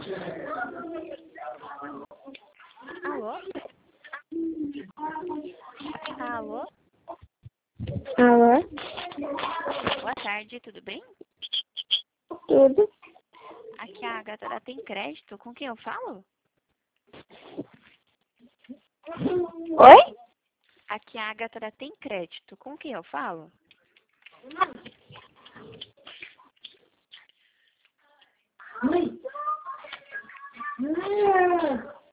Alô? Alô? Alô? Boa tarde, tudo bem? Tudo? Aqui é a Agatha da Tem Crédito. Com quem eu falo? Oi? Aqui é a Agatha da Tem Crédito. Com quem eu falo? Oi.